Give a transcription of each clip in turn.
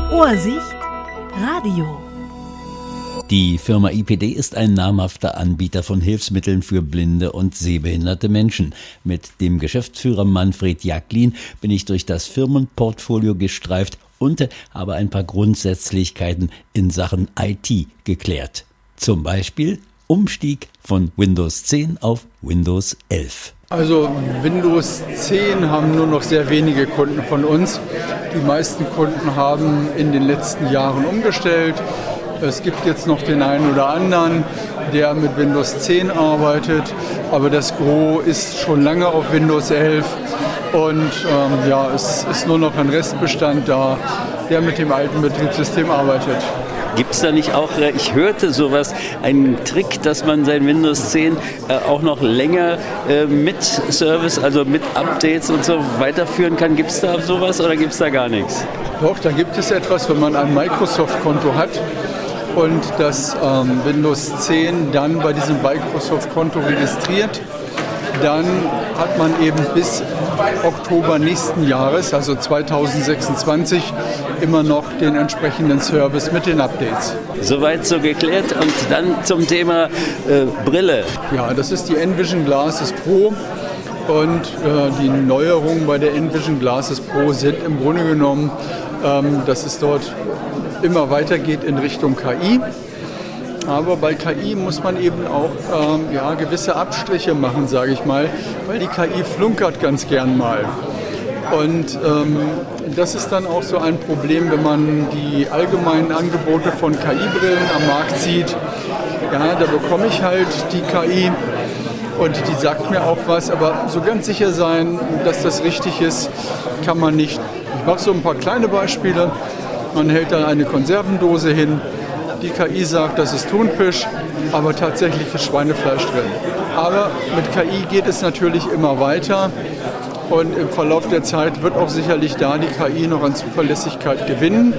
Ohrsicht Radio. Die Firma IPD ist ein namhafter Anbieter von Hilfsmitteln für blinde und sehbehinderte Menschen. Mit dem Geschäftsführer Manfred Jacklin bin ich durch das Firmenportfolio gestreift und habe ein paar Grundsätzlichkeiten in Sachen IT geklärt. Zum Beispiel Umstieg von Windows 10 auf Windows 11. Also Windows 10 haben nur noch sehr wenige Kunden von uns. Die meisten Kunden haben in den letzten Jahren umgestellt. Es gibt jetzt noch den einen oder anderen, der mit Windows 10 arbeitet, aber das Gros ist schon lange auf Windows 11 und es ist nur noch ein Restbestand da, der mit dem alten Betriebssystem arbeitet. Gibt es da nicht auch, ich hörte sowas, einen Trick, dass man sein Windows 10 auch noch länger mit Service, also mit Updates und so weiterführen kann? Gibt es da sowas oder gibt es da gar nichts? Doch, da gibt es etwas, wenn man ein Microsoft-Konto hat und das Windows 10 dann bei diesem Microsoft-Konto registriert, dann hat man eben bis Oktober nächsten Jahres, also 2026, immer noch den entsprechenden Service mit den Updates. Soweit so geklärt. Und dann zum Thema Brille. Ja, das ist die Envision Glasses Pro. Und die Neuerungen bei der Envision Glasses Pro sind im Grunde genommen, dass es dort immer weitergeht in Richtung KI. Aber bei KI muss man eben auch gewisse Abstriche machen, sage ich mal, weil die KI flunkert ganz gern mal. Und das ist dann auch so ein Problem, wenn man die allgemeinen Angebote von KI-Brillen am Markt sieht. Ja, da bekomme ich halt die KI und die sagt mir auch was, aber so ganz sicher sein, dass das richtig ist, kann man nicht. Ich mache so ein paar kleine Beispiele. Man hält dann eine Konservendose hin. Die KI sagt, das ist Thunfisch, aber tatsächlich ist Schweinefleisch drin. Aber mit KI geht es natürlich immer weiter und im Verlauf der Zeit wird auch sicherlich da die KI noch an Zuverlässigkeit gewinnen.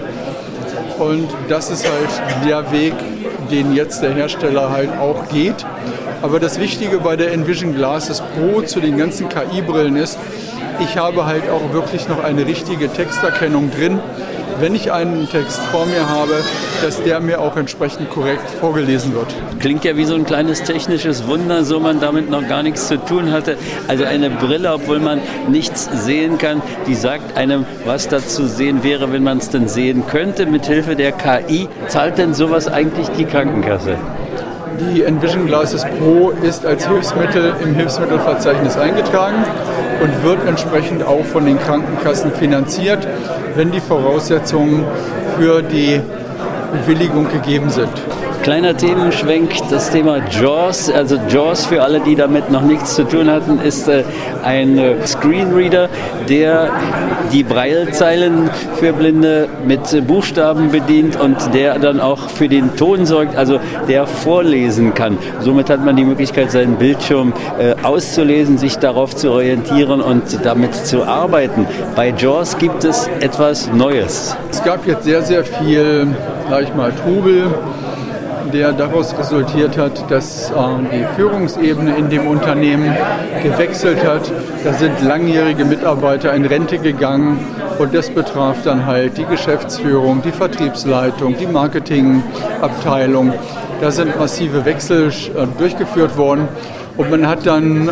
Und das ist halt der Weg, den jetzt der Hersteller halt auch geht. Aber das Wichtige bei der Envision Glasses Pro zu den ganzen KI-Brillen ist, ich habe halt auch wirklich noch eine richtige Texterkennung drin. Wenn ich einen Text vor mir habe, dass der mir auch entsprechend korrekt vorgelesen wird. Klingt ja wie so ein kleines technisches Wunder, so man damit noch gar nichts zu tun hatte. Also eine Brille, obwohl man nichts sehen kann, die sagt einem, was da zu sehen wäre, wenn man es denn sehen könnte. Mit Hilfe der KI zahlt denn sowas eigentlich die Krankenkasse? Die Envision Glasses Pro ist als Hilfsmittel im Hilfsmittelverzeichnis eingetragen und wird entsprechend auch von den Krankenkassen finanziert, wenn die Voraussetzungen für die Bewilligung gegeben sind. Kleiner Themenschwenk, das Thema JAWS. Also JAWS, für alle, die damit noch nichts zu tun hatten, ist ein Screenreader, der die Braillezeilen für Blinde mit Buchstaben bedient und der dann auch für den Ton sorgt, also der vorlesen kann. Somit hat man die Möglichkeit, seinen Bildschirm auszulesen, sich darauf zu orientieren und damit zu arbeiten. Bei JAWS gibt es etwas Neues. Es gab jetzt sehr, sehr viel, sag ich mal, Trubel, der daraus resultiert hat, dass die Führungsebene in dem Unternehmen gewechselt hat. Da sind langjährige Mitarbeiter in Rente gegangen und das betraf dann halt die Geschäftsführung, die Vertriebsleitung, die Marketingabteilung. Da sind massive Wechsel durchgeführt worden und man hat dann,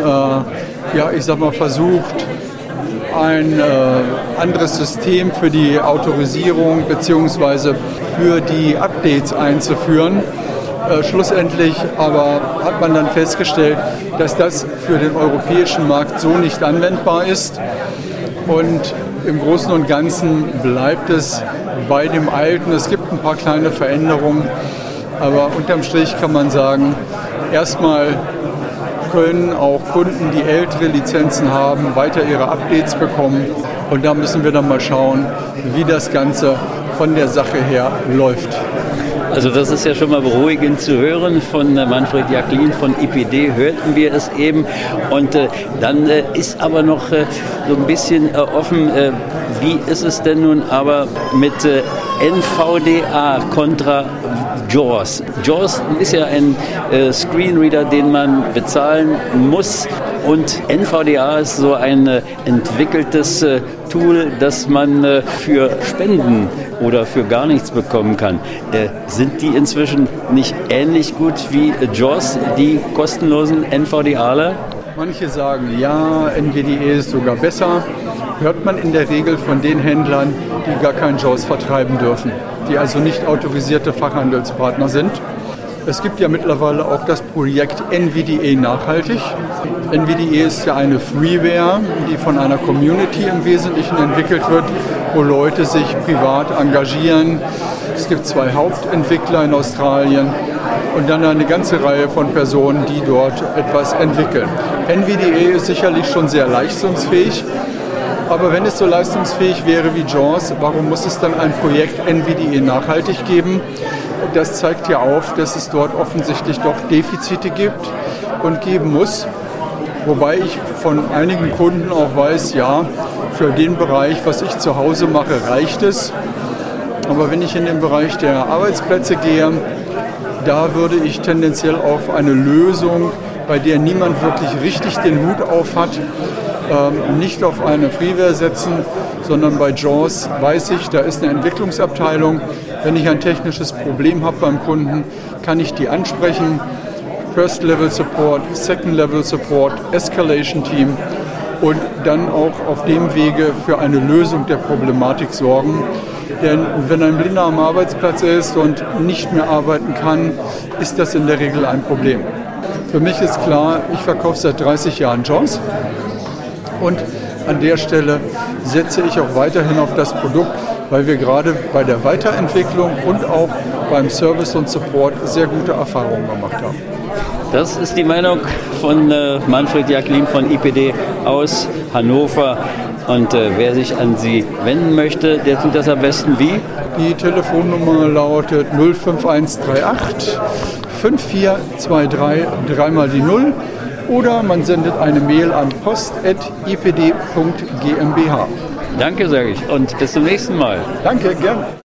versucht, ein anderes System für die Autorisierung bzw. für die Updates einzuführen. Schlussendlich aber hat man dann festgestellt, dass das für den europäischen Markt so nicht anwendbar ist. Und im Großen und Ganzen bleibt es bei dem Alten. Es gibt ein paar kleine Veränderungen, aber unterm Strich kann man sagen, erstmal können auch Kunden, die ältere Lizenzen haben, weiter ihre Updates bekommen. Und da müssen wir dann mal schauen, wie das Ganze von der Sache her läuft. Also das ist ja schon mal beruhigend zu hören. Von Manfred Jacklin von IPD hörten wir es eben. Und dann ist aber noch so ein bisschen offen, wie ist es denn nun aber mit NVDA kontra JAWS? JAWS ist ja ein Screenreader, den man bezahlen muss. Und NVDA ist so ein entwickeltes Tool, das man für Spenden oder für gar nichts bekommen kann. Sind die inzwischen nicht ähnlich gut wie JAWS, die kostenlosen NVDAler? Manche sagen, ja, NVDA ist sogar besser. Hört man in der Regel von den Händlern, die gar kein JAWS vertreiben dürfen, die also nicht autorisierte Fachhandelspartner sind. Es gibt ja mittlerweile auch das Projekt NVDA Nachhaltig. NVDA ist ja eine Freeware, die von einer Community im Wesentlichen entwickelt wird, wo Leute sich privat engagieren. Es gibt 2 Hauptentwickler in Australien und dann eine ganze Reihe von Personen, die dort etwas entwickeln. NVDA ist sicherlich schon sehr leistungsfähig, aber wenn es so leistungsfähig wäre wie JAWS, warum muss es dann ein Projekt NVDA Nachhaltig geben? Das zeigt ja auf, dass es dort offensichtlich doch Defizite gibt und geben muss. Wobei ich von einigen Kunden auch weiß, ja, für den Bereich, was ich zu Hause mache, reicht es. Aber wenn ich in den Bereich der Arbeitsplätze gehe, da würde ich tendenziell auf eine Lösung, bei der niemand wirklich richtig den Hut auf hat, nicht auf eine Freeware setzen, sondern bei JAWS weiß ich, da ist eine Entwicklungsabteilung. Wenn ich ein technisches Problem habe beim Kunden, kann ich die ansprechen. First Level Support, Second Level Support, Escalation Team und dann auch auf dem Wege für eine Lösung der Problematik sorgen. Denn wenn ein Blinder am Arbeitsplatz ist und nicht mehr arbeiten kann, ist das in der Regel ein Problem. Für mich ist klar, ich verkaufe seit 30 Jahren JAWS und an der Stelle setze ich auch weiterhin auf das Produkt, weil wir gerade bei der Weiterentwicklung und auch beim Service und Support sehr gute Erfahrungen gemacht haben. Das ist die Meinung von Manfred Jacklin von IPD aus Hannover. Und wer sich an Sie wenden möchte, der tut das am besten wie? Die Telefonnummer lautet 05138 5423 3 die 0 oder man sendet eine Mail an post@ipd.gmbh. Danke, sage ich, und bis zum nächsten Mal. Danke, gerne.